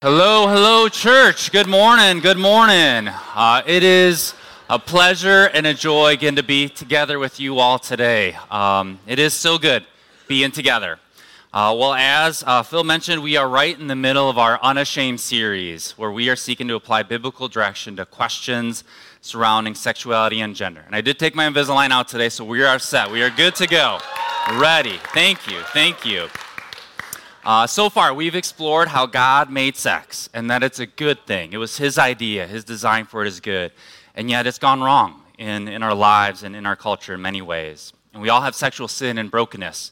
Hello, hello, church. Good morning, good morning. It is a pleasure and a joy again to be together with you all today. It is so good being together. As Phil mentioned, we are right in the middle of our Unashamed series, where we are seeking to apply biblical direction to questions surrounding sexuality and gender. And I did take my Invisalign out today, so we are set. We are good to go. Ready. Thank you. Thank you. So far, we've explored how God made sex and that it's a good thing. It was His idea, His design for it is good. And yet it's gone wrong in our lives and in our culture in many ways. And we all have sexual sin and brokenness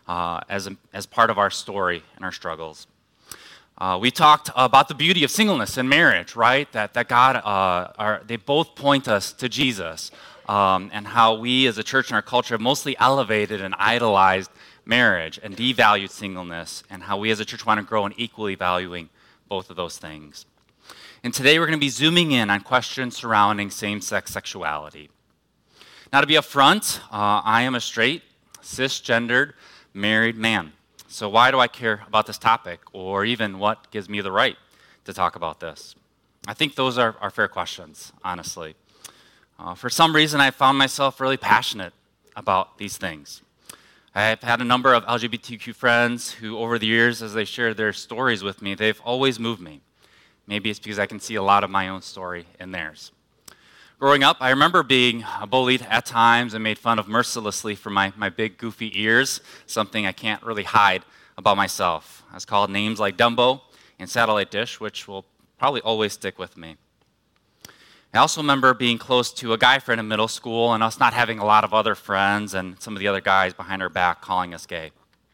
as part of our story and our struggles. We talked about the beauty of singleness and marriage, right? That God, they both point us to Jesus, and how we as a church and our culture have mostly elevated and idolized marriage and devalued singleness, and how we as a church want to grow in equally valuing both of those things. And today we're going to be zooming in on questions surrounding same-sex sexuality. Now, to be upfront, I am a straight, cisgendered, married man. So why do I care about this topic, or even what gives me the right to talk about this? I think those are fair questions, honestly. For some reason, I found myself really passionate about these things. I've had a number of LGBTQ friends who, over the years, as they share their stories with me, they've always moved me. Maybe it's because I can see a lot of my own story in theirs. Growing up, I remember being bullied at times and made fun of mercilessly for my big, goofy ears, something I can't really hide about myself. I was called names like Dumbo and Satellite Dish, which will probably always stick with me. I also remember being close to a guy friend in middle school and us not having a lot of other friends and some of the other guys behind our back calling us gay.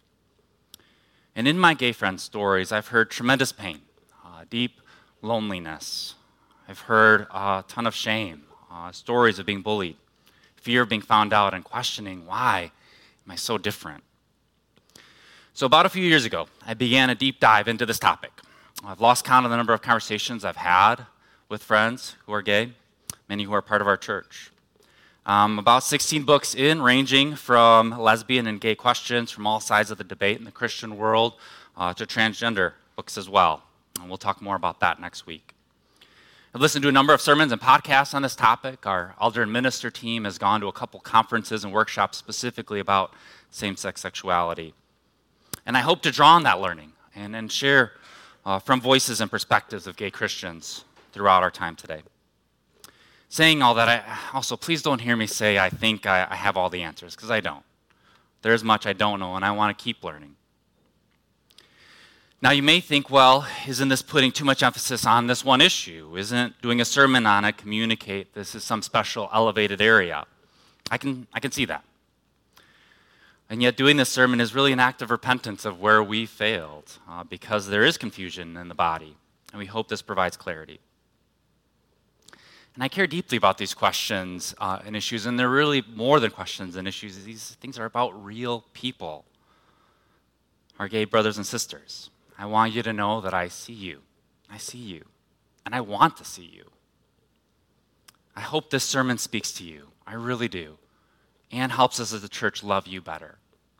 And in my gay friend stories, I've heard tremendous pain, deep loneliness. I've heard a ton of shame, stories of being bullied, fear of being found out, and questioning, why am I so different? So about a few years ago, I began a deep dive into this topic. I've lost count of the number of conversations I've had with friends who are gay, many who are part of our church. About 16 books in, ranging from lesbian and gay questions from all sides of the debate in the Christian world to transgender books as well. And we'll talk more about that next week. I've listened to a number of sermons and podcasts on this topic. Our elder and minister team has gone to a couple conferences and workshops specifically about same-sex sexuality. And I hope to draw on that learning and share from voices and perspectives of gay Christians throughout our time today. Saying all that, please don't hear me say I think I have all the answers, because I don't. There's much I don't know, and I want to keep learning. Now, you may think, well, isn't this putting too much emphasis on this one issue? Isn't doing a sermon on it communicate this is some special elevated area? I can see that. And yet doing this sermon is really an act of repentance of where we failed, because there is confusion in the body, and we hope this provides clarity. And I care deeply about these questions and issues, and they're really more than questions and issues. These things are about real people, our gay brothers and sisters. I want you to know that I see you, and I want to see you. I hope this sermon speaks to you, I really do, and helps us as a church love you better.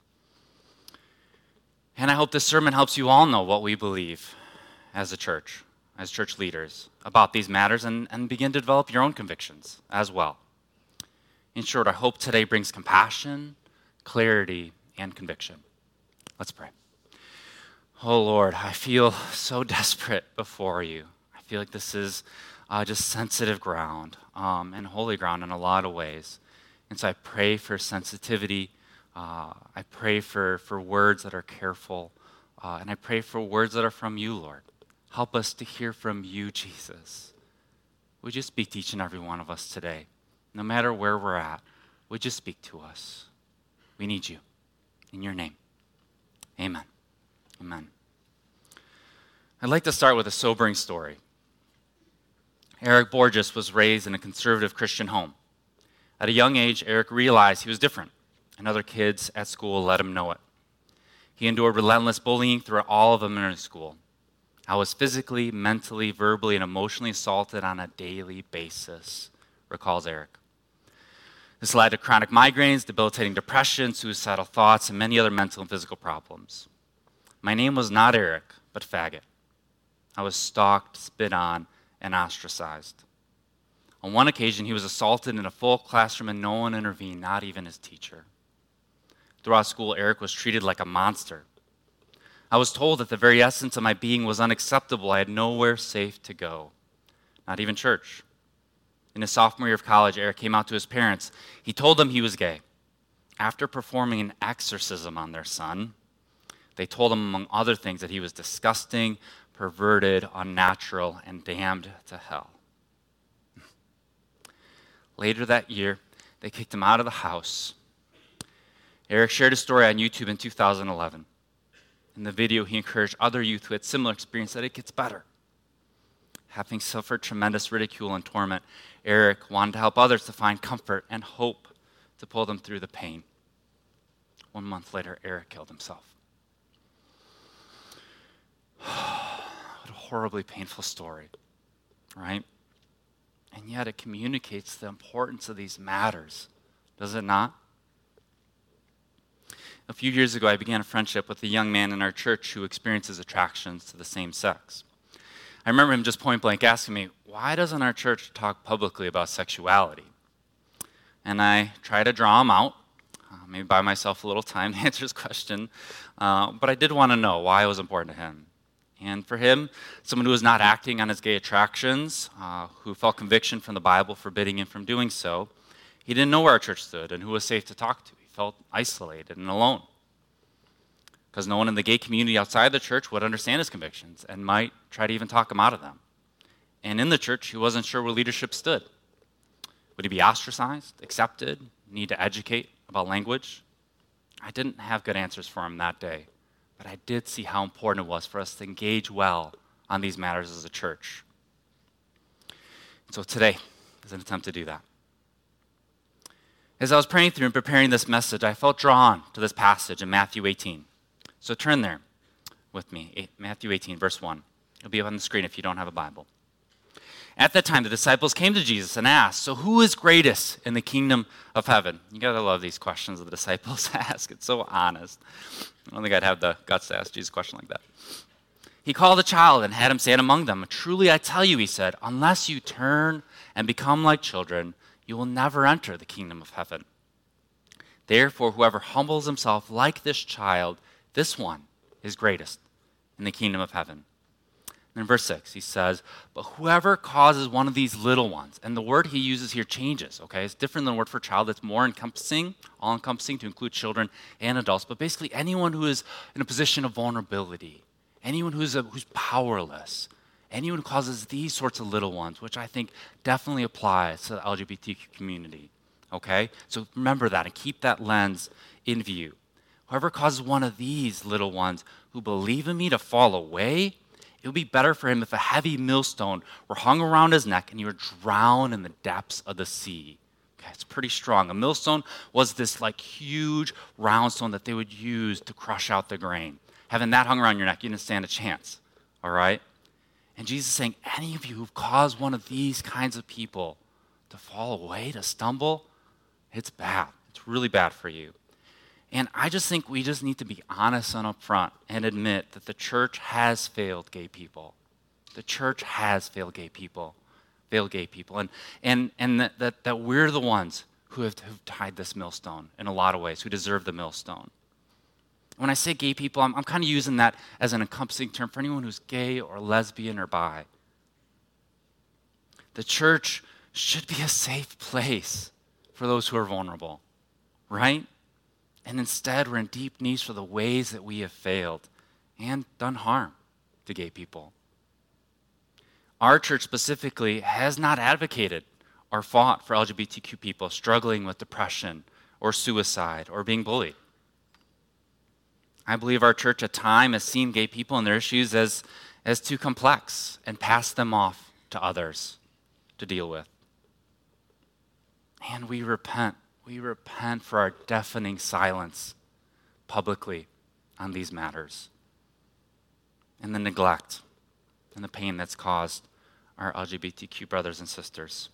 And I hope this sermon helps you all know what we believe as a church, as church leaders, about these matters and begin to develop your own convictions as well. In short, I hope today brings compassion, clarity, and conviction. Let's pray. Oh Lord, I feel so desperate before you. I feel like this is just sensitive ground and holy ground in a lot of ways. And so I pray for sensitivity. I pray for words that are careful. And I pray for words that are from you, Lord. Help us to hear from you, Jesus. Would you speak to each and every one of us today? No matter where we're at, would you speak to us? We need you. In your name, amen. Amen. I'd like to start with a sobering story. Eric Borges was raised in a conservative Christian home. At a young age, Eric realized he was different, and other kids at school let him know it. He endured relentless bullying throughout all of elementary school. I was physically, mentally, verbally, and emotionally assaulted on a daily basis, recalls Eric. This led to chronic migraines, debilitating depression, suicidal thoughts, and many other mental and physical problems. My name was not Eric, but Faggot. I was stalked, spit on, and ostracized. On one occasion, he was assaulted in a full classroom and no one intervened, not even his teacher. Throughout school, Eric was treated like a monster. I was told that the very essence of my being was unacceptable. I had nowhere safe to go, not even church. In his sophomore year of college, Eric came out to his parents. He told them he was gay. After performing an exorcism on their son, they told him, among other things, that he was disgusting, perverted, unnatural, and damned to hell. Later that year, they kicked him out of the house. Eric shared a story on YouTube in 2011. In the video, he encouraged other youth who had similar experience that it gets better. Having suffered tremendous ridicule and torment, Eric wanted to help others to find comfort and hope to pull them through the pain. 1 month later, Eric killed himself. What a horribly painful story, right? And yet it communicates the importance of these matters, does it not? A few years ago, I began a friendship with a young man in our church who experiences attractions to the same sex. I remember him just point blank asking me, why doesn't our church talk publicly about sexuality? And I try to draw him out, maybe buy myself a little time to answer his question, but I did want to know why it was important to him. And for him, someone who was not acting on his gay attractions, who felt conviction from the Bible forbidding him from doing so, he didn't know where our church stood and who was safe to talk to. He felt isolated and alone because no one in the gay community outside the church would understand his convictions and might try to even talk him out of them. And in the church, he wasn't sure where leadership stood. Would he be ostracized, accepted, need to educate about language? I didn't have good answers for him that day, but I did see how important it was for us to engage well on these matters as a church. So today is an attempt to do that. As I was praying through and preparing this message, I felt drawn to this passage in Matthew 18. So turn there with me, Matthew 18, verse 1. It'll be up on the screen if you don't have a Bible. At that time, the disciples came to Jesus and asked, so who is greatest in the kingdom of heaven? You got to love these questions that the disciples ask. It's so honest. I don't think I'd have the guts to ask Jesus a question like that. He called a child and had him stand among them. Truly, I tell you, he said, unless you turn and become like children, you will never enter the kingdom of heaven. Therefore, whoever humbles himself like this child, this one is greatest in the kingdom of heaven. And in verse 6, he says, but whoever causes one of these little ones, and the word he uses here changes, okay? It's different than the word for child. It's more encompassing, all-encompassing to include children and adults, but basically anyone who is in a position of vulnerability, anyone who's powerless, anyone who causes these sorts of little ones, which I think definitely applies to the LGBTQ community, okay? So remember that and keep that lens in view. Whoever causes one of these little ones who believe in me to fall away, it would be better for him if a heavy millstone were hung around his neck and he were drowned in the depths of the sea. Okay, it's pretty strong. A millstone was this like huge round stone that they would use to crush out the grain. Having that hung around your neck, you didn't stand a chance, all right? And Jesus is saying, any of you who've caused one of these kinds of people to fall away, to stumble, it's bad. It's really bad for you. And I just think we just need to be honest and upfront and admit that the church has failed gay people. The church has failed gay people, and that we're the ones who have tied this millstone in a lot of ways, who deserve the millstone. When I say gay people, I'm kind of using that as an encompassing term for anyone who's gay or lesbian or bi. The church should be a safe place for those who are vulnerable, right? And instead, we're in deep need for the ways that we have failed and done harm to gay people. Our church specifically has not advocated or fought for LGBTQ people struggling with depression or suicide or being bullied. I believe our church at times has seen gay people and their issues as too complex and passed them off to others to deal with. And we repent. We repent for our deafening silence publicly on these matters and the neglect and the pain that's caused our LGBTQ brothers and sisters.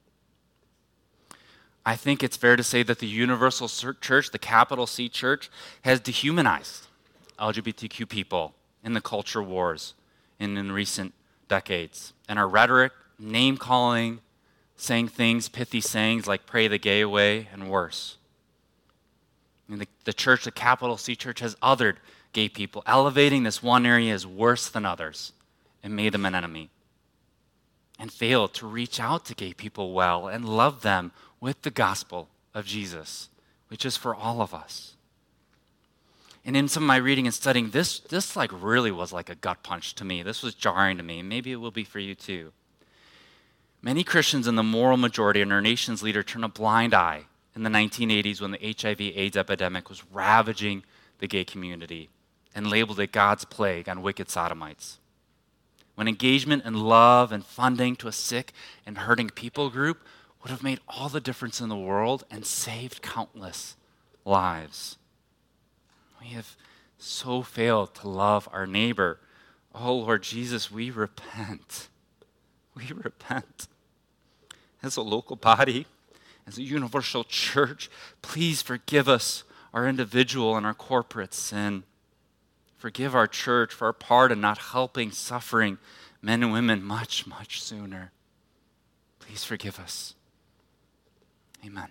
I think it's fair to say that the universal church, the capital C church, has dehumanized LGBTQ people in the culture wars in recent decades. And our rhetoric, name-calling, saying things, pithy sayings like pray the gay away, and worse. And the church, the capital C church, has othered gay people, elevating this one area as worse than others and made them an enemy. And failed to reach out to gay people well and love them with the gospel of Jesus, which is for all of us. And in some of my reading and studying, this like really was like a gut punch to me. This was jarring to me. Maybe it will be for you too. Many Christians in the moral majority and our nation's leader turned a blind eye in the 1980s when the HIV/AIDS epidemic was ravaging the gay community and labeled it God's plague on wicked sodomites. When engagement and love and funding to a sick and hurting people group would have made all the difference in the world and saved countless lives. We have so failed to love our neighbor. Oh, Lord Jesus, we repent. We repent. As a local body, as a universal church, please forgive us our individual and our corporate sin. Forgive our church for our part in not helping suffering men and women much, much sooner. Please forgive us. Amen.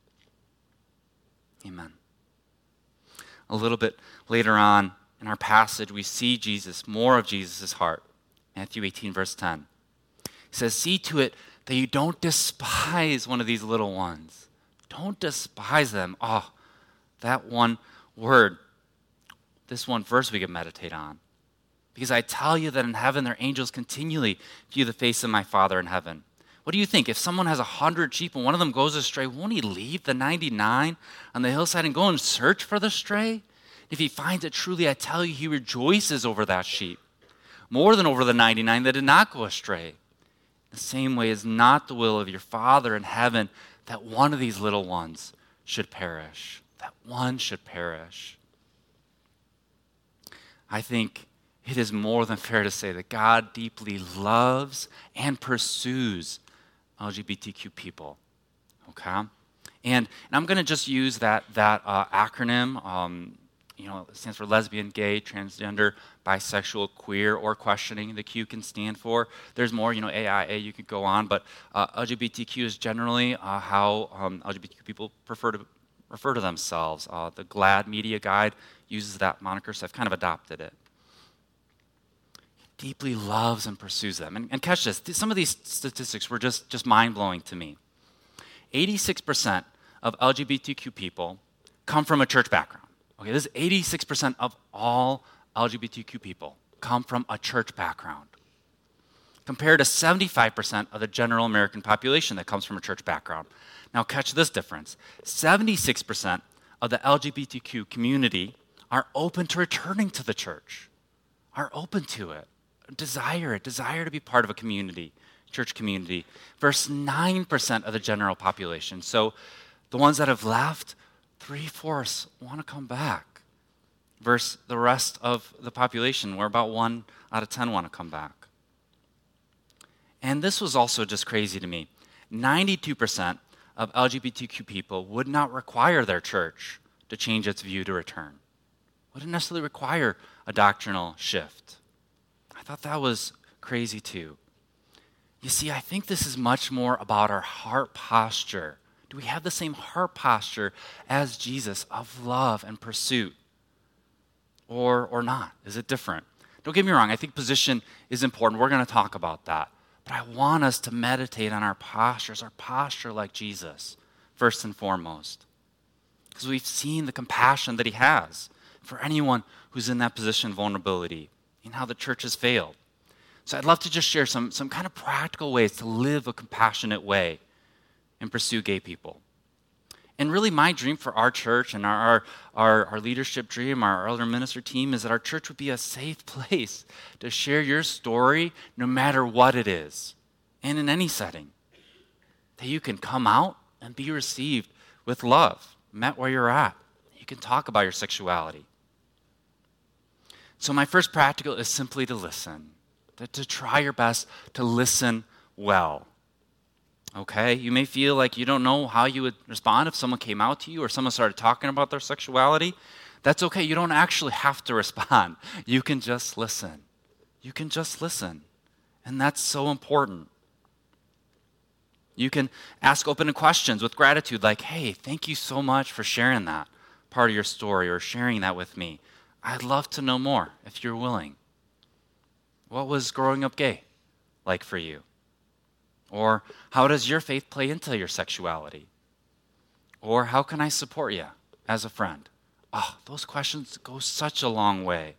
Amen. A little bit later on in our passage, we see Jesus, more of Jesus' heart. Matthew 18, verse 10. He says, see to it that you don't despise one of these little ones. Don't despise them. Oh, that one word, this one verse we can meditate on. Because I tell you that in heaven their angels continually view the face of my Father in heaven. What do you think? If someone has 100 sheep and one of them goes astray, won't he leave the 99 on the hillside and go and search for the stray? If he finds it, truly I tell you, he rejoices over that sheep, more than over the 99 that did not go astray. The same way is not the will of your Father in heaven that one of these little ones should perish. That one should perish. I think it is more than fair to say that God deeply loves and pursues LGBTQ people. Okay? And I'm going to just use that acronym. It stands for lesbian, gay, transgender, bisexual, queer, or questioning. The Q can stand for. There's more, AIA, you could go on, but LGBTQ is generally how LGBTQ people prefer to refer to themselves. The GLAAD Media Guide uses that moniker, so I've kind of adopted it. He deeply loves and pursues them. And catch this, some of these statistics were just mind-blowing to me. 86% of LGBTQ people come from a church background. Okay, this is 86% of all LGBTQ people come from a church background, compared to 75% of the general American population that comes from a church background. Now catch this difference. 76% of the LGBTQ community are open to returning to the church, are open to it, desire to be part of a community, church community, versus 9% of the general population. So the ones that have left, 3/4 want to come back, versus the rest of the population, where about 1 out of 10 want to come back. And this was also just crazy to me. 92% of LGBTQ people would not require their church to change its view to return. Wouldn't necessarily require a doctrinal shift. I thought that was crazy too. You see, I think this is much more about our heart posture. Do we have the same heart posture as Jesus of love and pursuit? Or not? Is it different? Don't get me wrong, I think position is important. We're going to talk about that. But I want us to meditate on our posture like Jesus, first and foremost. Because we've seen the compassion that he has for anyone who's in that position of vulnerability and how the church has failed. So I'd love to just share some kind of practical ways to live a compassionate way and pursue gay people. And really my dream for our church and our leadership dream, our elder minister team, is that our church would be a safe place to share your story no matter what it is and in any setting. That you can come out and be received with love, met where you're at. You can talk about your sexuality. So my first practical is simply to listen, to try your best to listen well. Okay, you may feel like you don't know how you would respond if someone came out to you or someone started talking about their sexuality. That's okay. You don't actually have to respond. You can just listen. You can just listen. And that's so important. You can ask open questions with gratitude, like, hey, thank you so much for sharing that part of your story or sharing that with me. I'd love to know more if you're willing. What was growing up gay like for you? Or how does your faith play into your sexuality? Or how can I support you as a friend? Oh, those questions go such a long way.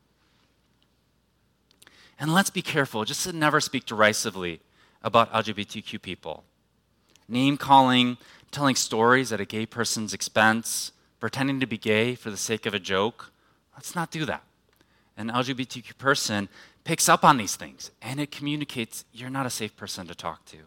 And let's be careful just to never speak derisively about LGBTQ people. Name calling, telling stories at a gay person's expense, pretending to be gay for the sake of a joke. Let's not do that. An LGBTQ person picks up on these things, and it communicates you're not a safe person to talk to.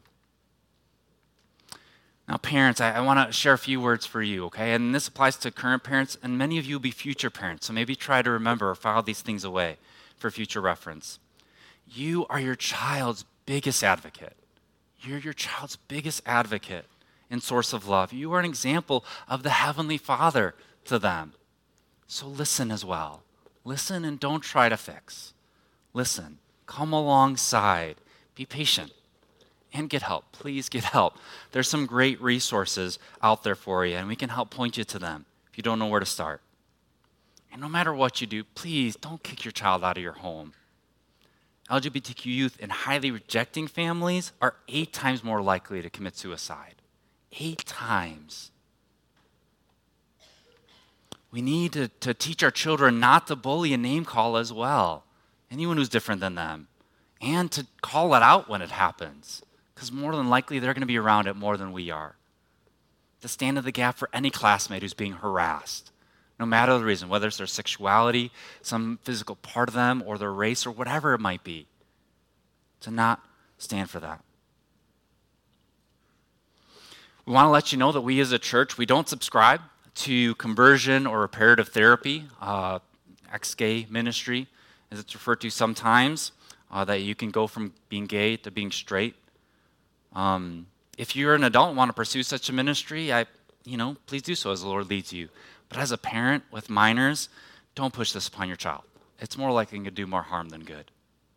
Now, parents, I want to share a few words for you, okay? And this applies to current parents, and many of you will be future parents, so maybe try to remember or file these things away for future reference. You are your child's biggest advocate. You're your child's biggest advocate and source of love. You are an example of the Heavenly Father to them. So listen as well. Listen and don't try to fix. Listen, come alongside, be patient, and get help. Please get help. There's some great resources out there for you, and we can help point you to them if you don't know where to start. And no matter what you do, please don't kick your child out of your home. LGBTQ youth in highly rejecting families are 8 times more likely to commit suicide. 8 times. We need to teach our children not to bully and name call as well. Anyone who's different than them. And to call it out when it happens. Because more than likely they're going to be around it more than we are. To stand in the gap for any classmate who's being harassed. No matter the reason, whether it's their sexuality, some physical part of them, or their race, or whatever it might be. To not stand for that. We want to let you know that we as a church, we don't subscribe to conversion or reparative therapy, ex-gay ministry, as it's referred to sometimes, that you can go from being gay to being straight. If you're an adult and want to pursue such a ministry, please do so as the Lord leads you. But as a parent with minors, don't push this upon your child. It's more likely to do more harm than good.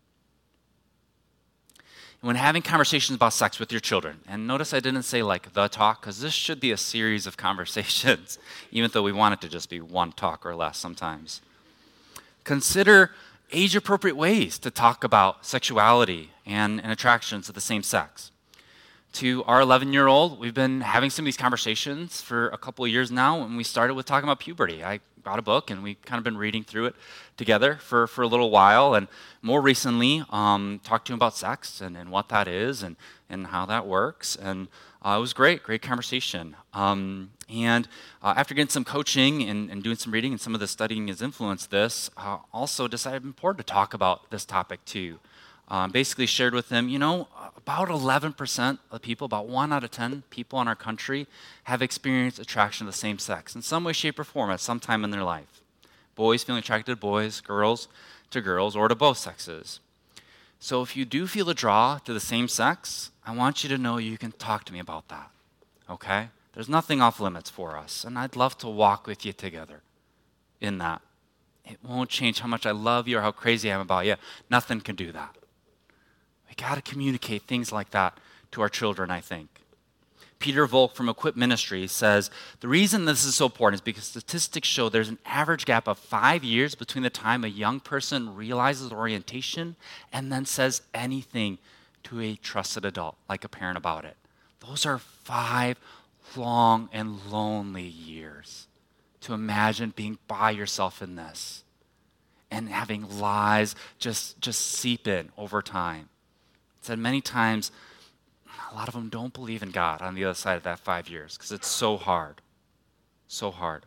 When having conversations about sex with your children, and notice I didn't say like the talk, because this should be a series of conversations, even though we want it to just be one talk or less sometimes. Consider age-appropriate ways to talk about sexuality and attractions of the same sex. To our 11-year-old, we've been having some of these conversations for a couple of years now, and we started with talking about puberty. I got a book, and we've kind of been reading through it together for a little while, and more recently, talked to him about sex and what that is and how that works, and it was great conversation. After getting some coaching and doing some reading, and some of the studying has influenced this, also decided it's important to talk about this topic too. Basically shared with them, about 11% of people, about 1 out of 10 people in our country have experienced attraction to the same sex in some way, shape, or form at some time in their life. Boys feeling attracted to boys, girls to girls, or to both sexes. So if you do feel a draw to the same sex, I want you to know you can talk to me about that, okay? There's nothing off limits for us, and I'd love to walk with you together in that. It won't change how much I love you or how crazy I am about you. Nothing can do that. We got to communicate things like that to our children, I think. Peter Volk from Equip Ministry says, the reason this is so important is because statistics show there's an average gap of 5 years between the time a young person realizes orientation and then says anything to a trusted adult, like a parent, about it. Those are 5 long and lonely years. To imagine being by yourself in this and having lies just seep in over time. Said many times, a lot of them don't believe in God on the other side of that 5 years because it's so hard. So hard.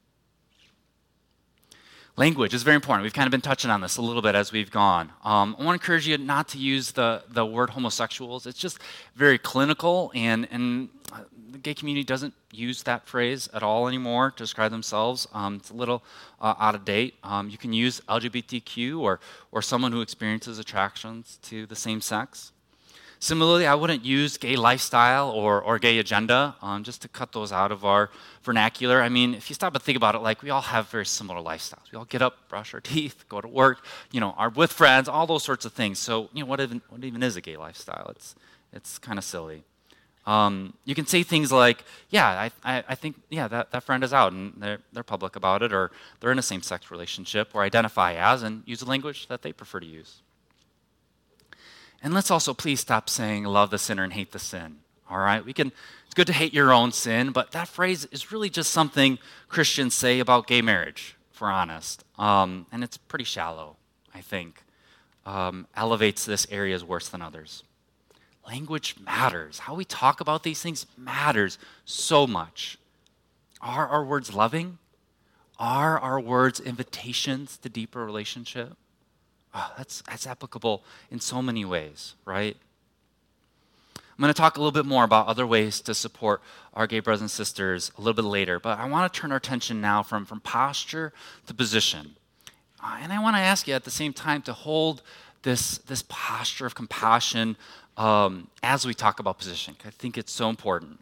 Language is very important. We've kind of been touching on this a little bit as we've gone. I want to encourage you not to use the word homosexuals. It's just very clinical, and the gay community doesn't use that phrase at all anymore to describe themselves. It's a little out of date. You can use LGBTQ or someone who experiences attractions to the same sex. Similarly, I wouldn't use gay lifestyle or gay agenda just to cut those out of our vernacular. I mean, if you stop and think about it, like we all have very similar lifestyles. We all get up, brush our teeth, go to work, are with friends, all those sorts of things. So, what even is a gay lifestyle? It's kind of silly. You can say things like, yeah, I think, yeah, that friend is out and they're public about it, or they're in a same-sex relationship, or identify as, and use the language that they prefer to use. And let's also please stop saying love the sinner and hate the sin, all right? It's good to hate your own sin, but that phrase is really just something Christians say about gay marriage, if we're honest. And it's pretty shallow, I think. Elevates this area as worse than others. Language matters. How we talk about these things matters so much. Are our words loving? Are our words invitations to deeper relationship? Oh, that's applicable in so many ways, right? I'm going to talk a little bit more about other ways to support our gay brothers and sisters a little bit later, but I want to turn our attention now from posture to position. And I want to ask you at the same time to hold this posture of compassion as we talk about position. I think it's so important.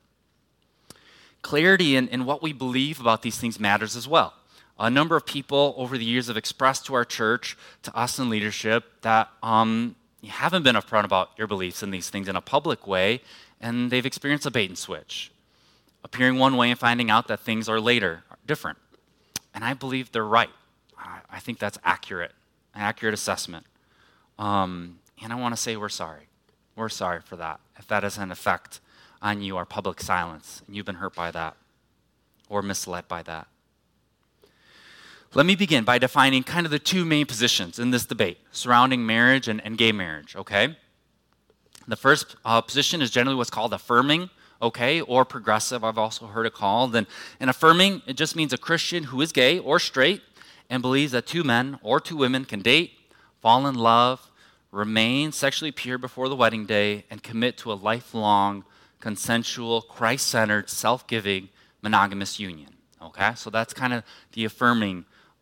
Clarity in what we believe about these things matters as well. A number of people over the years have expressed to our church, to us in leadership, that you haven't been upfront about your beliefs in these things in a public way, and they've experienced a bait and switch, appearing one way and finding out that things are later different. And I believe they're right. I think that's an accurate assessment. And I want to say we're sorry. We're sorry for that, if that has an effect on you, our public silence, and you've been hurt by that or misled by that. Let me begin by defining kind of the two main positions in this debate surrounding marriage and gay marriage, okay? The first position is generally what's called affirming, okay, or progressive, I've also heard it called. And affirming, it just means a Christian who is gay or straight and believes that two men or two women can date, fall in love, remain sexually pure before the wedding day, and commit to a lifelong, consensual, Christ-centered, self-giving, monogamous union, okay? So that's kind of the affirming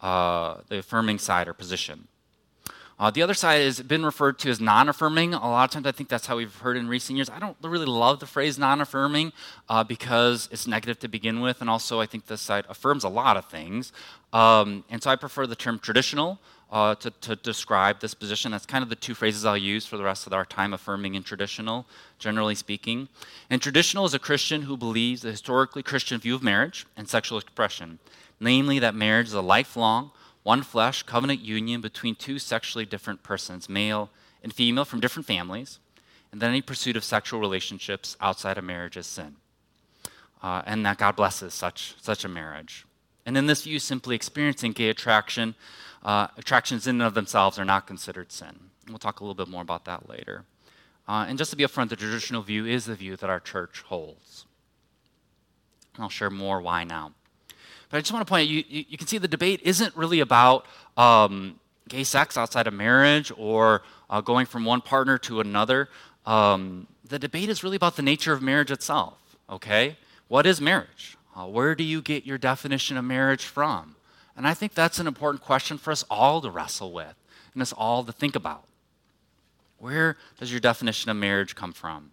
side or position. The other side has been referred to as non-affirming. A lot of times I think that's how we've heard in recent years. I don't really love the phrase non-affirming because it's negative to begin with, and also I think this side affirms a lot of things. And so I prefer the term traditional to describe this position. That's kind of the two phrases I'll use for the rest of our time, affirming and traditional, generally speaking. And traditional is a Christian who believes the historically Christian view of marriage and sexual expression, namely that marriage is a lifelong, one flesh covenant union between two sexually different persons, male and female from different families, and that any pursuit of sexual relationships outside of marriage is sin, and that God blesses such a marriage. And in this view, simply experiencing gay attractions in and of themselves are not considered sin. We'll talk a little bit more about that later. And just to be upfront, the traditional view is the view that our church holds. I'll share more why now. But I just want to point out, you can see the debate isn't really about gay sex outside of marriage or going from one partner to another. The debate is really about the nature of marriage itself, okay? What is marriage? Where do you get your definition of marriage from? And I think that's an important question for us all to wrestle with and us all to think about. Where does your definition of marriage come from?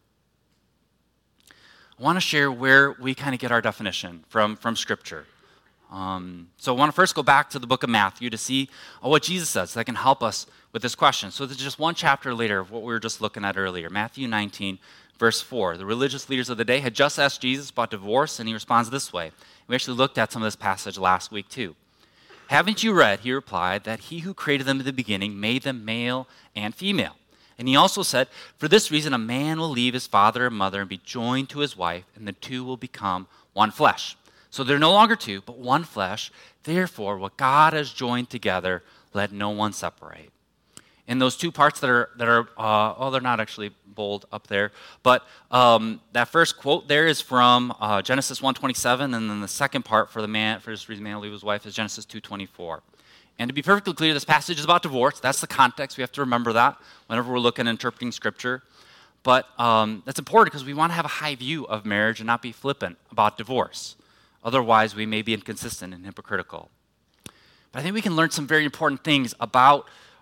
I want to share where we kind of get our definition from Scripture. So I want to first go back to the book of Matthew to see what Jesus says that can help us with this question. So there's just one chapter later of what we were just looking at earlier, Matthew 19, verse 4. The religious leaders of the day had just asked Jesus about divorce, and he responds this way. We actually looked at some of this passage last week too. Haven't you read, he replied, that he who created them in the beginning made them male and female? And he also said, for this reason a man will leave his father and mother and be joined to his wife, and the two will become one flesh. So they're no longer two, but one flesh. Therefore, what God has joined together, let no one separate. In those two parts that are they're not actually bold up there, but that first quote there is from Genesis 1:27, and then the second part for this reason man will leave his wife is Genesis 2:24. And to be perfectly clear, this passage is about divorce. That's the context. We have to remember that whenever we're looking at interpreting Scripture. But that's important because we want to have a high view of marriage and not be flippant about divorce. Otherwise, we may be inconsistent and hypocritical. But I think we can learn some very important things about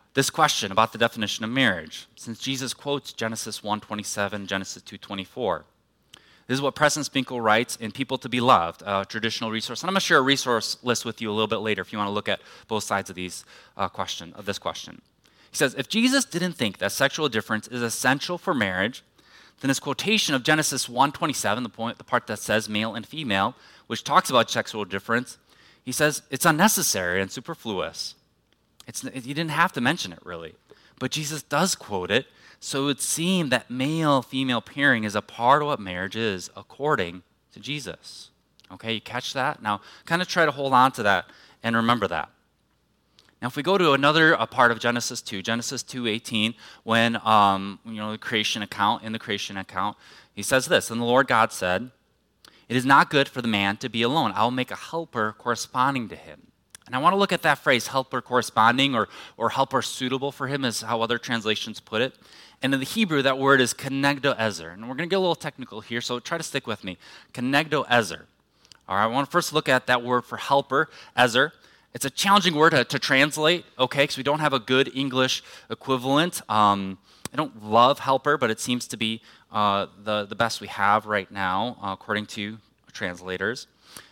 this question about the definition of marriage, since Jesus quotes Genesis 1:27, Genesis 2:24. This is what Preston Spinkle writes in People to Be Loved, a traditional resource. And I'm going to share a resource list with you a little bit later if you want to look at both sides of this question. He says, if Jesus didn't think that sexual difference is essential for marriage, then his quotation of Genesis 1:27, the part that says male and female, which talks about sexual difference, he says it's unnecessary and superfluous. He didn't have to mention it, really. But Jesus does quote it, so it would seem that male-female pairing is a part of what marriage is, according to Jesus. Okay, you catch that? Now, kind of try to hold on to that and remember that. Now, if we go to another part of Genesis 2, Genesis 2:18, when the creation account, he says this, and the Lord God said, "It is not good for the man to be alone. I will make a helper corresponding to him." And I want to look at that phrase, helper corresponding, or helper suitable for him, is how other translations put it. And in the Hebrew, that word is kenegdo ezer. And we're going to get a little technical here, so try to stick with me. Kenegdo ezer. All right, I want to first look at that word for helper, ezer. It's a challenging word to translate, okay, because we don't have a good English equivalent. I don't love helper, but it seems to be the best we have right now, according to translators.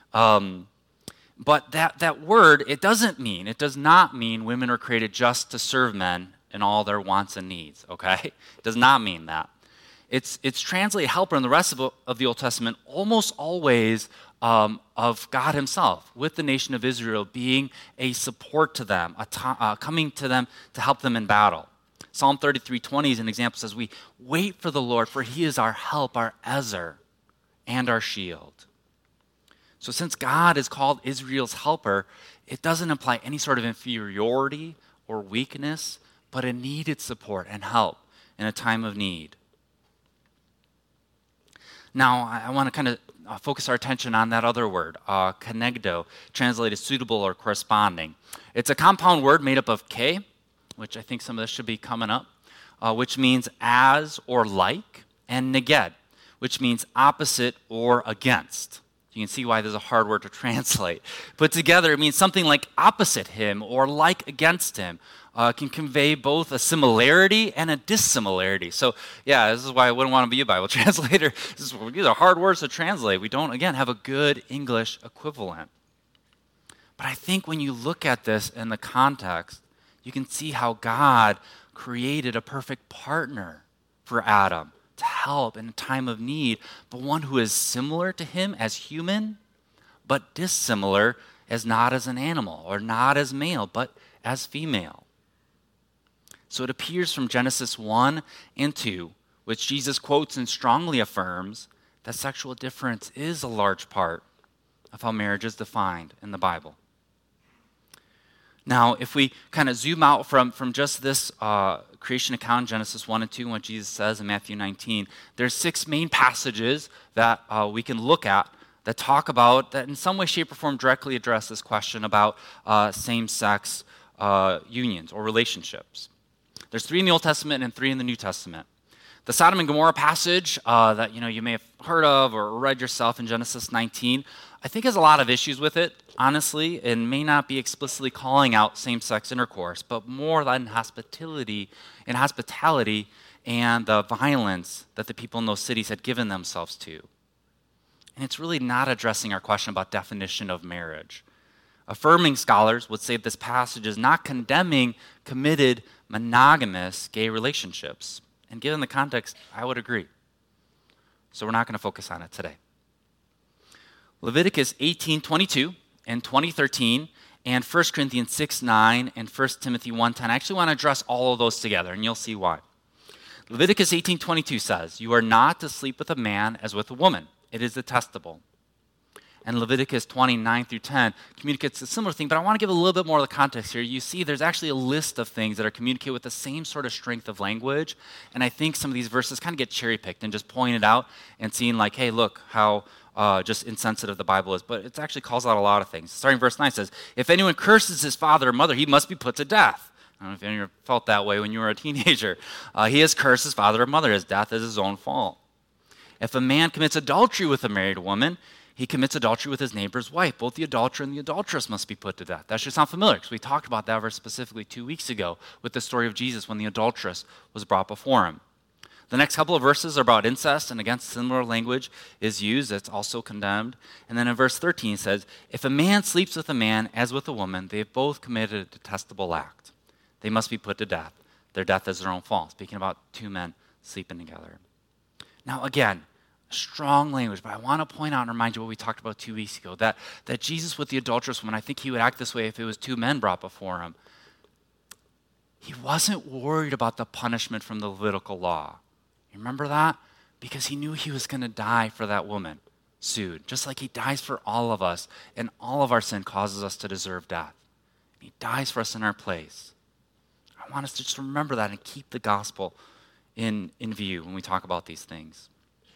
But that word, it does not mean women are created just to serve men in all their wants and needs, okay? It does not mean that. It's translated helper in the rest of the Old Testament almost always of God himself, with the nation of Israel being a support to them, coming to them to help them in battle. Psalm 33:20 is an example. It says, we wait for the Lord, for he is our help, our ezer, and our shield. So since God is called Israel's helper, it doesn't imply any sort of inferiority or weakness, but a needed support and help in a time of need. Now, I want to kind of focus our attention on that other word, kenegdo, translated suitable or corresponding. It's a compound word made up of ke, which I think some of this should be coming up, which means as or like, and neged, which means opposite or against. You can see why this is a hard word to translate. Put together, it means something like opposite him or like against him. Can convey both a similarity and a dissimilarity. So, yeah, this is why I wouldn't want to be a Bible translator. These are hard words to translate. We don't, again, have a good English equivalent. But I think when you look at this in the context, you can see how God created a perfect partner for Adam to help in a time of need, but one who is similar to him as human, but dissimilar as not as an animal, or not as male, but as female. So it appears from Genesis 1 and 2, which Jesus quotes and strongly affirms, that sexual difference is a large part of how marriage is defined in the Bible. Now, if we kind of zoom out from just this creation account, Genesis 1 and 2, and what Jesus says in Matthew 19, there's 6 main passages that we can look at that talk about, that in some way, shape, or form directly address this question about same-sex unions or relationships. There's 3 in the Old Testament and 3 in the New Testament. The Sodom and Gomorrah passage that you may have heard of or read yourself in Genesis 19, I think has a lot of issues with it, honestly, and may not be explicitly calling out same-sex intercourse, but more than hospitality and the violence that the people in those cities had given themselves to. And it's really not addressing our question about definition of marriage. Affirming scholars would say this passage is not condemning committed monogamous gay relationships. And given the context, I would agree. So we're not going to focus on it today. Leviticus 18:22 and 20:13 and 1 Corinthians 6:9 and 1 Timothy 1:10. I actually want to address all of those together, and you'll see why. Leviticus 18:22 says, "You are not to sleep with a man as with a woman. It is detestable." And Leviticus 20:9-10 communicates a similar thing, but I want to give a little bit more of the context here. You see, there's actually a list of things that are communicated with the same sort of strength of language, and I think some of these verses kind of get cherry-picked and just pointed out and seen like, hey, look how just insensitive the Bible is, but it actually calls out a lot of things. Starting verse 9 says, "If anyone curses his father or mother, he must be put to death." I don't know if anyone felt that way when you were a teenager. He has cursed his father or mother. His death is his own fault. If a man commits adultery with a married woman, he commits adultery with his neighbor's wife. Both the adulterer and the adulteress must be put to death. That should sound familiar because we talked about that verse specifically 2 weeks ago with the story of Jesus when the adulteress was brought before him. The next couple of verses are about incest, and again, similar language is used. It's also condemned. And then in verse 13 it says, if a man sleeps with a man as with a woman, they have both committed a detestable act. They must be put to death. Their death is their own fault. Speaking about two men sleeping together. Now again, strong language, but I want to point out and remind you what we talked about 2 weeks ago, that Jesus with the adulterous woman, I think he would act this way if it was two men brought before him. He wasn't worried about the punishment from the Levitical law. You remember that? Because he knew he was going to die for that woman sued, just like he dies for all of us, and all of our sin causes us to deserve death. He dies for us in our place. I want us to just remember that and keep the gospel in view when we talk about these things.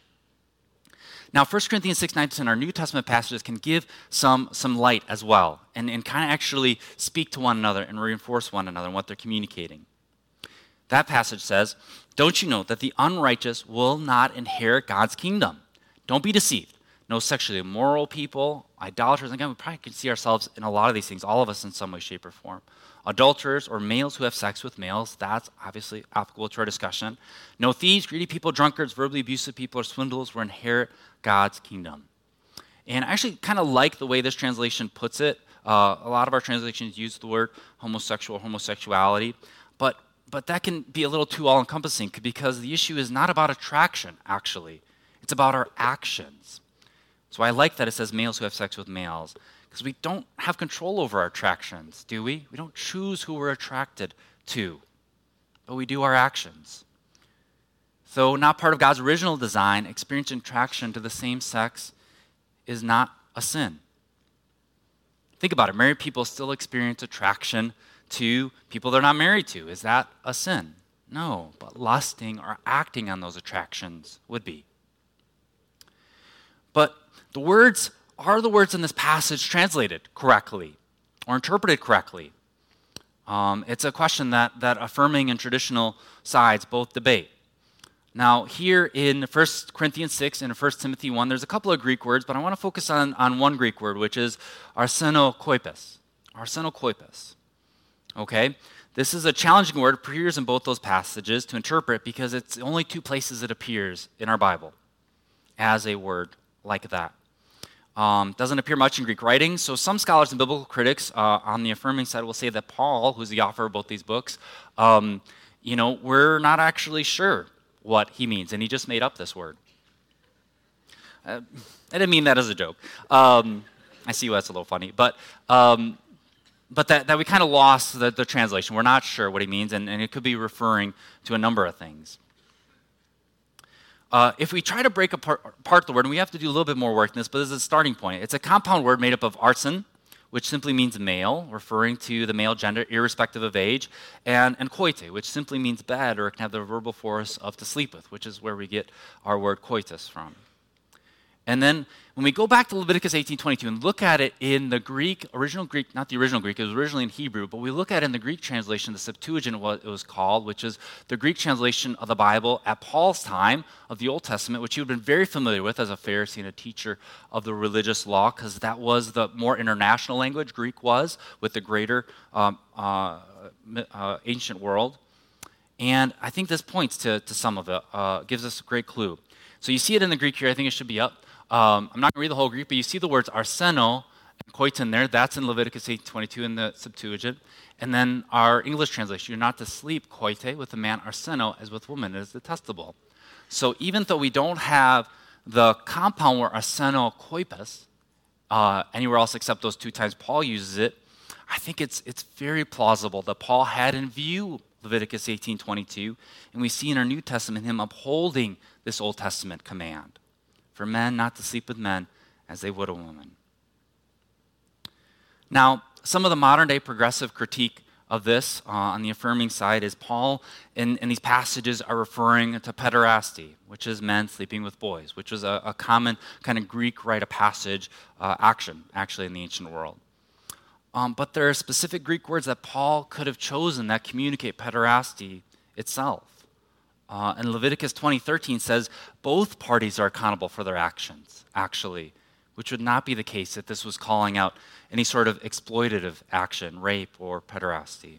Now, 1 Corinthians 6, 9 to 10, our New Testament passages can give some light as well and kind of actually speak to one another and reinforce one another and what they're communicating. That passage says, don't you know that the unrighteous will not inherit God's kingdom? Don't be deceived. No sexually immoral people, idolaters. Again, we probably can see ourselves in a lot of these things, all of us in some way, shape, or form. Adulterers or males who have sex with males, that's obviously applicable to our discussion. No thieves, greedy people, drunkards, verbally abusive people, or swindlers will inherit God's kingdom. And I actually kind of like the way this translation puts it. A lot of our translations use the word homosexual, homosexuality, but that can be a little too all-encompassing because the issue is not about attraction, actually. It's about our actions. So I like that it says males who have sex with males because we don't have control over our attractions, do we? We don't choose who we're attracted to, but we do our actions. So not part of God's original design, experiencing attraction to the same sex is not a sin. Think about it. Married people still experience attraction to people they're not married to. Is that a sin? No, but lusting or acting on those attractions would be. But the words are the words in this passage translated correctly or interpreted correctly? It's a question that affirming and traditional sides both debate. Now, here in 1 Corinthians 6 and 1 Timothy 1, there's a couple of Greek words, but I want to focus on one Greek word, which is arsenokoipos. Arsenokoipos. Okay? This is a challenging word. It appears in both those passages to interpret because it's only two places it appears in our Bible as a word like that. Doesn't appear much in Greek writing, so some scholars and biblical critics on the affirming side will say that Paul, who's the author of both these books, we're not actually sure what he means, and he just made up this word. I didn't mean that as a joke. I see why that's a little funny, but that we kind of lost the translation. We're not sure what he means, and it could be referring to a number of things. If we try to break apart the word, and we have to do a little bit more work in this, but this is a starting point. It's a compound word made up of arsen, which simply means male, referring to the male gender irrespective of age, and koite, which simply means bed, or it can have the verbal force of to sleep with, which is where we get our word coitus from. And then when we go back to Leviticus 18:22 and look at it in the Greek, original Greek, not the original Greek, it was originally in Hebrew, but we look at it in the Greek translation, the Septuagint, what it was called, which is the Greek translation of the Bible at Paul's time of the Old Testament, which he would have been very familiar with as a Pharisee and a teacher of the religious law, because that was the more international language, Greek was, with the greater ancient world. And I think this points to some of it, gives us a great clue. So you see it in the Greek here, I think it should be up. I'm not going to read the whole Greek, but you see the words arseno and koiton there. That's in Leviticus 18:22 in the Septuagint. And then our English translation, you're not to sleep koite with a man arseno as with woman. It is detestable. So even though we don't have the compound word arseno koipos anywhere else except those two times Paul uses it, I think it's very plausible that Paul had in view Leviticus 18:22, and we see in our New Testament him upholding this Old Testament command for men not to sleep with men as they would a woman. Now, some of the modern-day progressive critique of this on the affirming side is Paul in these passages are referring to pederasty, which is men sleeping with boys, which was a common kind of Greek rite of passage action, actually, in the ancient world. But there are specific Greek words that Paul could have chosen that communicate pederasty itself. And Leviticus 20:13 says both parties are accountable for their actions, actually, which would not be the case if this was calling out any sort of exploitative action, rape or pederasty.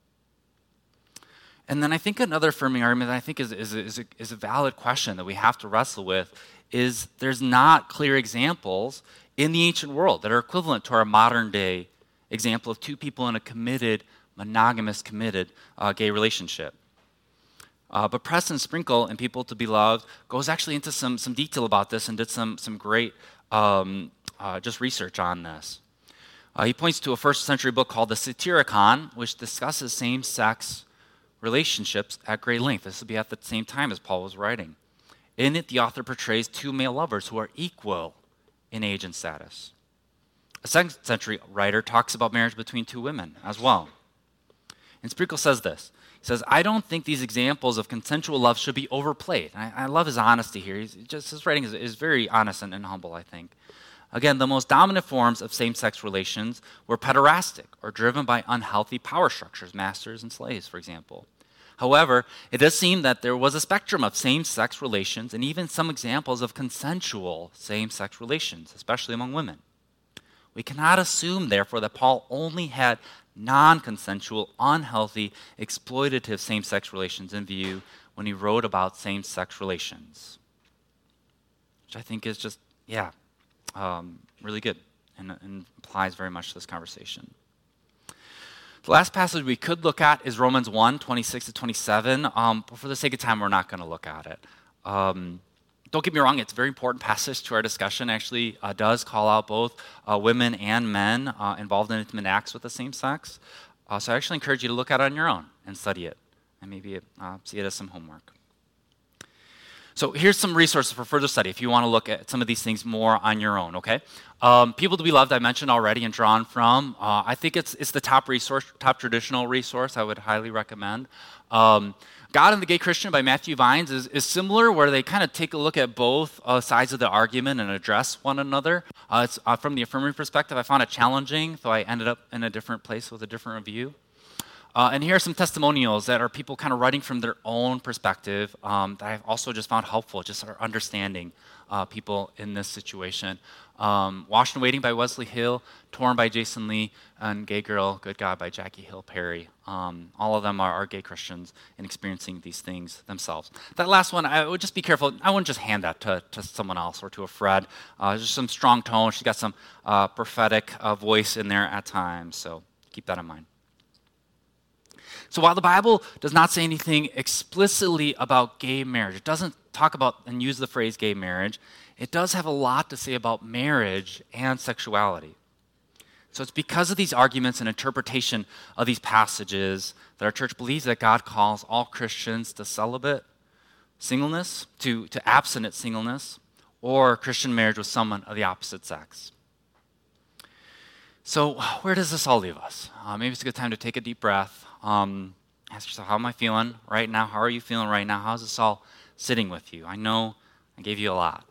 And then I think another affirming argument that I think is a valid question that we have to wrestle with is there's not clear examples in the ancient world that are equivalent to our modern day example of two people in a committed, monogamous, committed gay relationship. But Preston Sprinkle in People to Be Loved goes actually into some detail about this and did some great just research on this. He points to a first century book called the Satyricon, which discusses same-sex relationships at great length. This would be at the same time as Paul was writing. In it, the author portrays two male lovers who are equal in age and status. A second century writer talks about marriage between two women as well. And Sprinkle says this. He says, I don't think these examples of consensual love should be overplayed. I love his honesty here. His writing is very honest and humble, I think. Again, the most dominant forms of same-sex relations were pederastic or driven by unhealthy power structures, masters and slaves, for example. However, it does seem that there was a spectrum of same-sex relations and even some examples of consensual same-sex relations, especially among women. We cannot assume, therefore, that Paul only had non-consensual, unhealthy, exploitative same-sex relations in view when he wrote about same-sex relations, which I think is just, really good and applies very much to this conversation. The last passage we could look at is Romans 1, 26 to 27, but for the sake of time, we're not going to look at it. Don't get me wrong, it's a very important passage to our discussion. Actually, does call out both women and men involved in intimate acts with the same sex. So I actually encourage you to look at it on your own and study it, and maybe see it as some homework. So here's some resources for further study if you want to look at some of these things more on your own, okay? People to Be Loved, I mentioned already and drawn from. I think it's the top resource, top traditional resource I would highly recommend. God and the Gay Christian by Matthew Vines is similar, where they kind of take a look at both sides of the argument and address one another. It's from the affirming perspective, I found it challenging, so I ended up in a different place with a different review. And here are some testimonials that are people kind of writing from their own perspective that I've also just found helpful, just our understanding people in this situation. Washed and Waiting by Wesley Hill, Torn by Jason Lee, and Gay Girl, Good God by Jackie Hill Perry. All of them are gay Christians and experiencing these things themselves. That last one, I would just be careful. I wouldn't just hand that to someone else or to a Fred. Just some strong tone. She's got some prophetic voice in there at times, so keep that in mind. So while the Bible does not say anything explicitly about gay marriage, it doesn't talk about and use the phrase gay marriage, it does have a lot to say about marriage and sexuality. So it's because of these arguments and interpretation of these passages that our church believes that God calls all Christians to celibate singleness, to abstinent singleness, or Christian marriage with someone of the opposite sex. So where does this all leave us? Maybe it's a good time to take a deep breath. Ask yourself, how am I feeling right now? How are you feeling right now? How's this all sitting with you? I know I gave you a lot.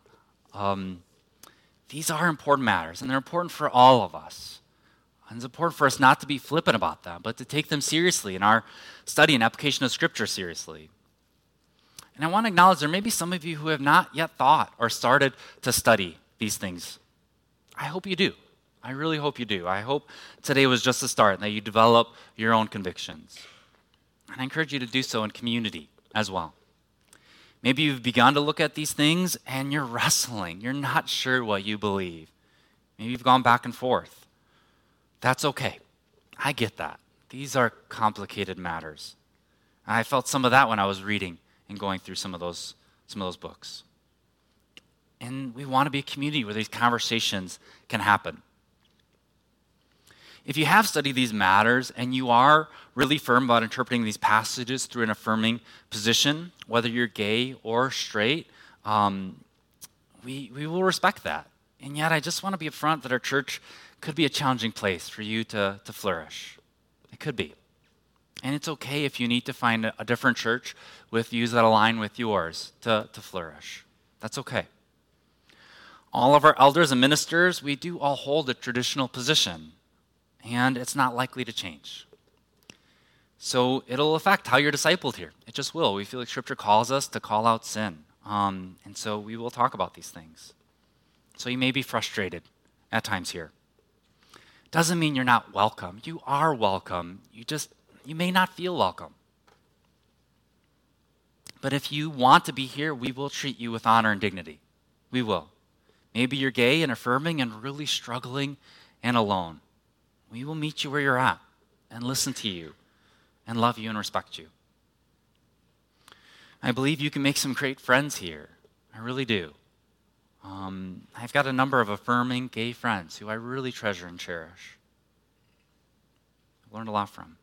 These are important matters, and they're important for all of us. And it's important for us not to be flippant about them, but to take them seriously in our study and application of Scripture seriously. And I want to acknowledge there may be some of you who have not yet thought or started to study these things. I hope you do. I really hope you do. I hope today was just a start and that you develop your own convictions. And I encourage you to do so in community as well. Maybe you've begun to look at these things and you're wrestling. You're not sure what you believe. Maybe you've gone back and forth. That's okay. I get that. These are complicated matters. And I felt some of that when I was reading and going through some of those books. And we want to be a community where these conversations can happen. If you have studied these matters and you are really firm about interpreting these passages through an affirming position, whether you're gay or straight, we will respect that. And yet I just want to be upfront that our church could be a challenging place for you to flourish. It could be. And it's okay if you need to find a different church with views that align with yours to flourish. That's okay. All of our elders and ministers, we do all hold a traditional position. And it's not likely to change. So it'll affect how you're discipled here. It just will. We feel like Scripture calls us to call out sin. And so we will talk about these things. so you may be frustrated at times here. Doesn't mean you're not welcome. You are welcome. You may not feel welcome. But if you want to be here, we will treat you with honor and dignity. We will. Maybe you're gay and affirming and really struggling and alone. We will meet you where you're at and listen to you and love you and respect you. I believe you can make some great friends here. I really do. I've got a number of affirming gay friends who I really treasure and cherish. I've learned a lot from.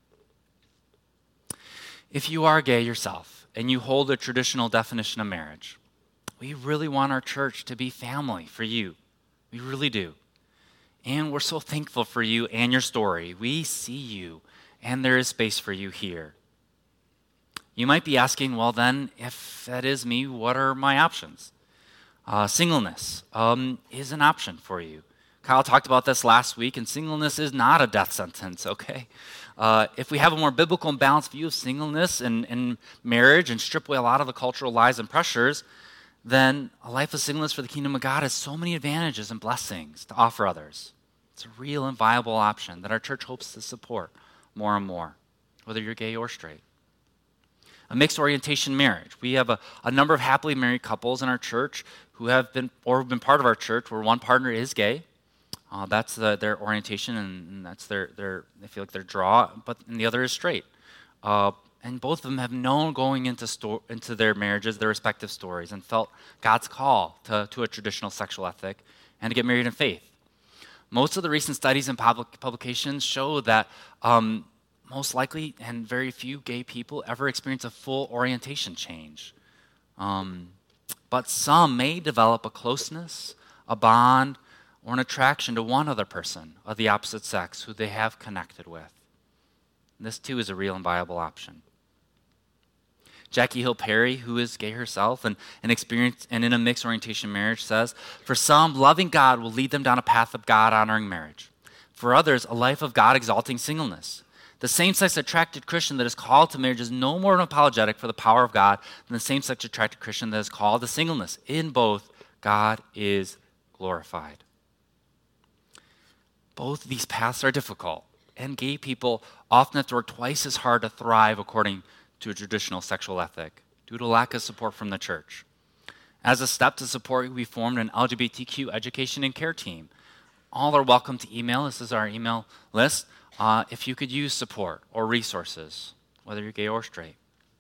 If you are gay yourself and you hold a traditional definition of marriage, we really want our church to be family for you. We really do. And we're so thankful for you and your story. We see you, and there is space for you here. You might be asking, well then, if that is me, what are my options? Singleness is an option for you. Kyle talked about this last week, and singleness is not a death sentence, okay? If we have a more biblical and balanced view of singleness and marriage and strip away a lot of the cultural lies and pressures, then a life of singleness for the kingdom of God has so many advantages and blessings to offer others. It's a real and viable option that our church hopes to support more and more, whether you're gay or straight. A mixed orientation marriage. We have a number of happily married couples in our church who have been part of our church where one partner is gay. That's their orientation, and that's their they feel like their draw, and the other is straight. And both of them have known going into their marriages, their respective stories, and felt God's call to a traditional sexual ethic and to get married in faith. Most of the recent studies and publications show that most likely and very few gay people ever experience a full orientation change. But some may develop a closeness, a bond, or an attraction to one other person of the opposite sex who they have connected with. This too is a real and viable option. Jackie Hill Perry, who is gay herself and in a mixed orientation marriage, says, for some, loving God will lead them down a path of God-honoring marriage. For others, a life of God-exalting singleness. The same-sex attracted Christian that is called to marriage is no more an apologetic for the power of God than the same-sex attracted Christian that is called to singleness. In both, God is glorified. Both of these paths are difficult, and gay people often have to work twice as hard to thrive according to a traditional sexual ethic due to lack of support from the church. As a step to support, we formed an LGBTQ education and care team. All are welcome to email. This is our email list. If you could use support or resources, whether you're gay or straight.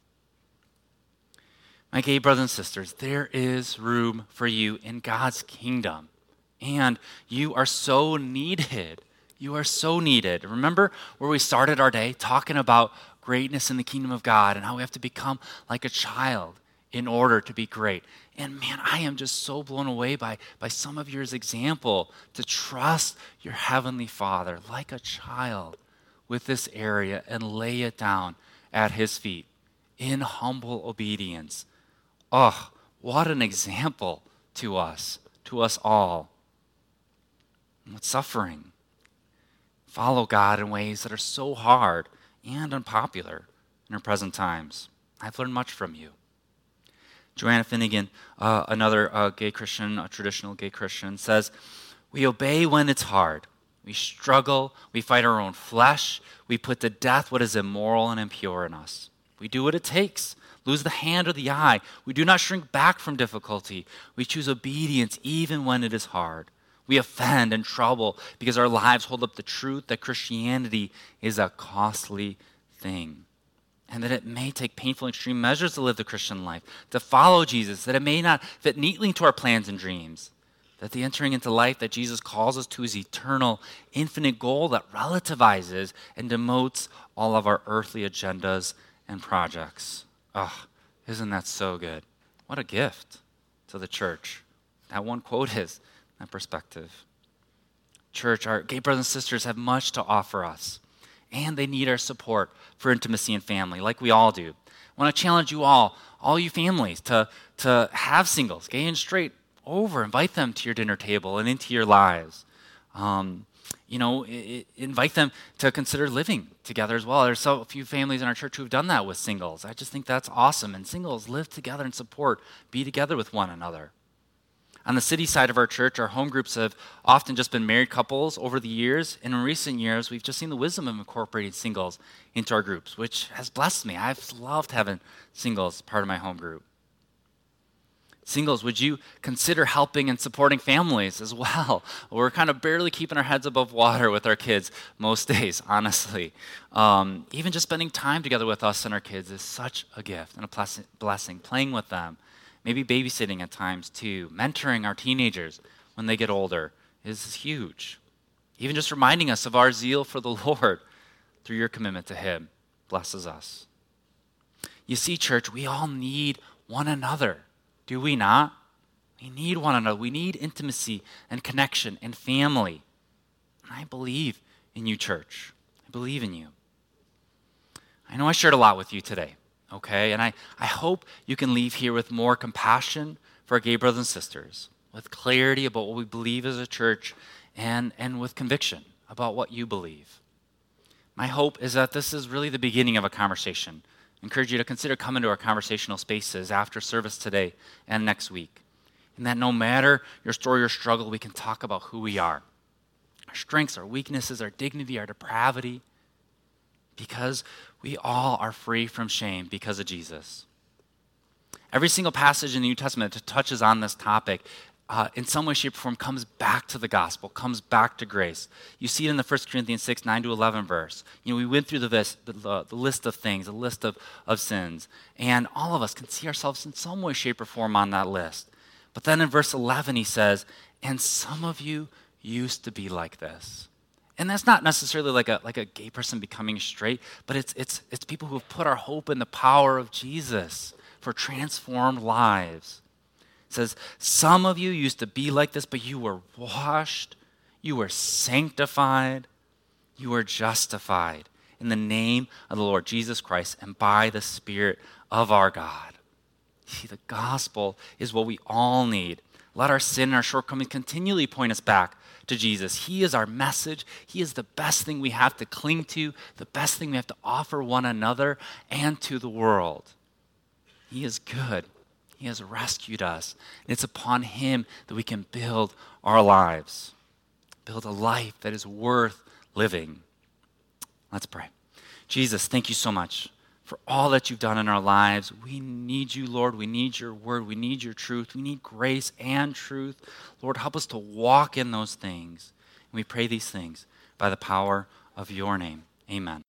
My gay brothers and sisters, there is room for you in God's kingdom. And you are so needed. You are so needed. Remember where we started our day talking about greatness in the kingdom of God and how we have to become like a child in order to be great. And man, I am just so blown away by some of your example to trust your heavenly Father like a child with this area and lay it down at his feet in humble obedience. Oh, what an example to us all. With suffering. Follow God in ways that are so hard and unpopular in our present times. I've learned much from you. Joanna Finnegan, another gay Christian, a traditional gay Christian, says, we obey when it's hard. We struggle. We fight our own flesh. We put to death what is immoral and impure in us. We do what it takes. Lose the hand or the eye. We do not shrink back from difficulty. We choose obedience even when it is hard. We offend and trouble because our lives hold up the truth that Christianity is a costly thing. And that it may take painful and extreme measures to live the Christian life, to follow Jesus, that it may not fit neatly into our plans and dreams. That the entering into life that Jesus calls us to is eternal, infinite goal that relativizes and demotes all of our earthly agendas and projects. Oh, isn't that so good? What a gift to the church. That one quote is that perspective. Church, our gay brothers and sisters have much to offer us, and they need our support for intimacy and family, like we all do. I want to challenge you all you families, to have singles, gay and straight, over. Invite them to your dinner table and into your lives. Invite them to consider living together as well. There's so few families in our church who've done that with singles. I just think that's awesome. And singles live together and support, be together with one another. On the city side of our church, our home groups have often just been married couples over the years, and in recent years, we've just seen the wisdom of incorporating singles into our groups, which has blessed me. I've loved having singles part of my home group. Singles, would you consider helping and supporting families as well? We're kind of barely keeping our heads above water with our kids most days, honestly. Even just spending time together with us and our kids is such a gift and a blessing. Playing with them, maybe babysitting at times too, mentoring our teenagers when they get older is huge. Even just reminding us of our zeal for the Lord through your commitment to Him blesses us. You see, church, we all need one another. Do we not? We need one another. We need intimacy and connection and family. And I believe in you, church. I believe in you. I know I shared a lot with you today, okay? And I hope you can leave here with more compassion for our gay brothers and sisters, with clarity about what we believe as a church, and with conviction about what you believe. My hope is that this is really the beginning of a conversation. I encourage you to consider coming to our conversational spaces after service today and next week. And that no matter your story or struggle, we can talk about who we are. Our strengths, our weaknesses, our dignity, our depravity. Because we all are free from shame because of Jesus. Every single passage in the New Testament that touches on this topic in some way, shape, or form comes back to the gospel, comes back to grace. You see it in the 1 Corinthians 6, 9-11 verse. We went through the list of things, a list of sins, and all of us can see ourselves in some way, shape, or form on that list. But then in verse 11 he says, and some of you used to be like this. And that's not necessarily like a gay person becoming straight, but it's people who have put our hope in the power of Jesus for transformed lives. It says, some of you used to be like this, but you were washed, you were sanctified, you were justified in the name of the Lord Jesus Christ and by the Spirit of our God. See, the gospel is what we all need. Let our sin and our shortcomings continually point us back to Jesus. He is our message. He is the best thing we have to cling to, the best thing we have to offer one another and to the world. He is good. He has rescued us. And it's upon Him that we can build our lives, build a life that is worth living. Let's pray. Jesus, thank you so much for all that you've done in our lives. We need you, Lord. We need your word. We need your truth. We need grace and truth. Lord, help us to walk in those things. And we pray these things by the power of your name. Amen.